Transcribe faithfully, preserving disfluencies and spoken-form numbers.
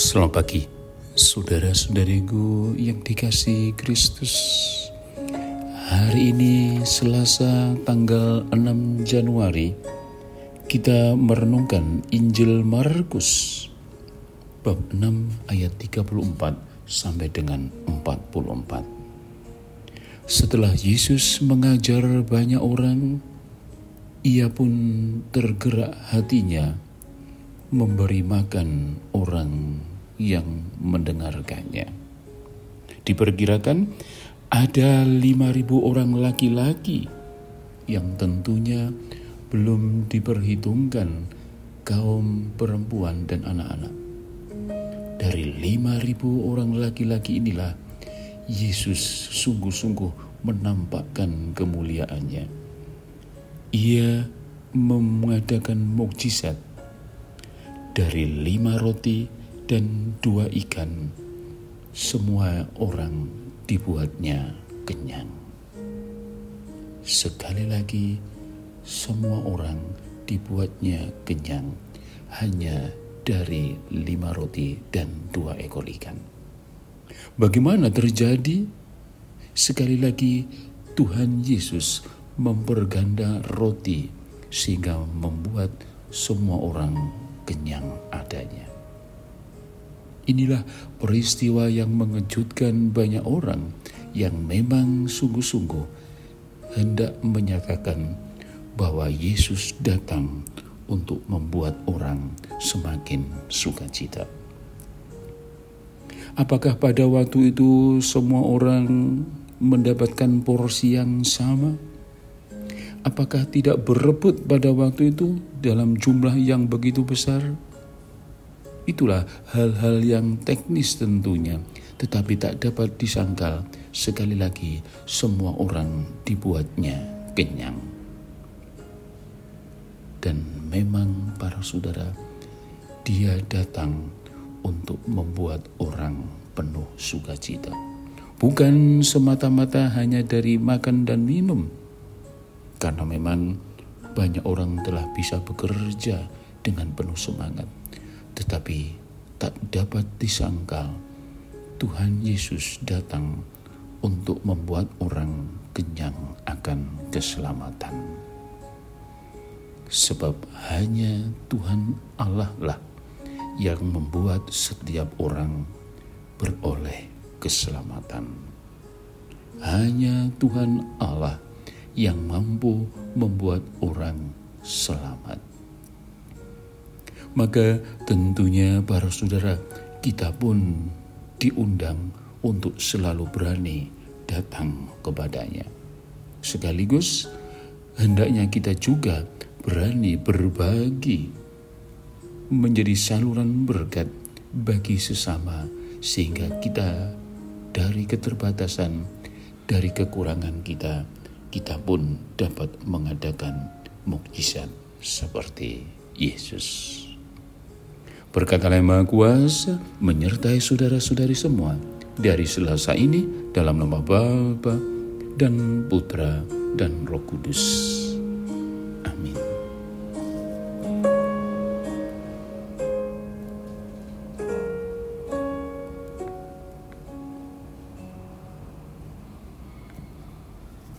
Selamat pagi, saudara-saudariku yang dikasihi Kristus. Hari ini Selasa tanggal enam Januari, kita merenungkan Injil Markus bab enam ayat tiga puluh empat sampai dengan empat puluh empat. Setelah Yesus mengajar banyak orang, ia pun tergerak hatinya memberi makan orang yang mendengarkannya. Diperkirakan ada lima ribu orang laki-laki yang tentunya belum diperhitungkan kaum perempuan dan anak-anak. Dari lima ribu orang laki-laki inilah Yesus sungguh-sungguh menampakkan kemuliaannya. Ia mengadakan mukjizat. Dari lima roti dan dua ikan, semua orang dibuatnya kenyang. Sekali lagi, semua orang dibuatnya kenyang hanya dari lima roti dan dua ekor ikan. Bagaimana terjadi? Sekali lagi, Tuhan Yesus memperganda roti sehingga membuat semua orang kenyang adanya. Inilah peristiwa yang mengejutkan banyak orang yang memang sungguh-sungguh hendak menyatakan bahwa Yesus datang untuk membuat orang semakin sukacita. Apakah pada waktu itu semua orang mendapatkan porsi yang sama? Apakah tidak berebut pada waktu itu dalam jumlah yang begitu besar? Itulah hal-hal yang teknis tentunya, tetapi tak dapat disangkal. Sekali lagi, semua orang dibuatnya kenyang. Dan memang para saudara, Dia datang untuk membuat orang penuh sukacita. Bukan semata-mata hanya dari makan dan minum, karena memang banyak orang telah bisa bekerja dengan penuh semangat. Tetapi tak dapat disangkal, Tuhan Yesus datang untuk membuat orang kenyang akan keselamatan. Sebab hanya Tuhan Allah lah yang membuat setiap orang beroleh keselamatan. Hanya Tuhan Allah yang mampu membuat orang selamat. Maka tentunya para saudara, kita pun diundang untuk selalu berani datang kepadanya. Sekaligus hendaknya kita juga berani berbagi menjadi saluran berkat bagi sesama, sehingga kita dari keterbatasan, dari kekurangan kita, kita pun dapat mengadakan mukjizat seperti Yesus. Berkat Allah yang Maha Kuasa menyertai saudara-saudari semua dari Selasa ini dalam nama Bapa dan Putra dan Roh Kudus.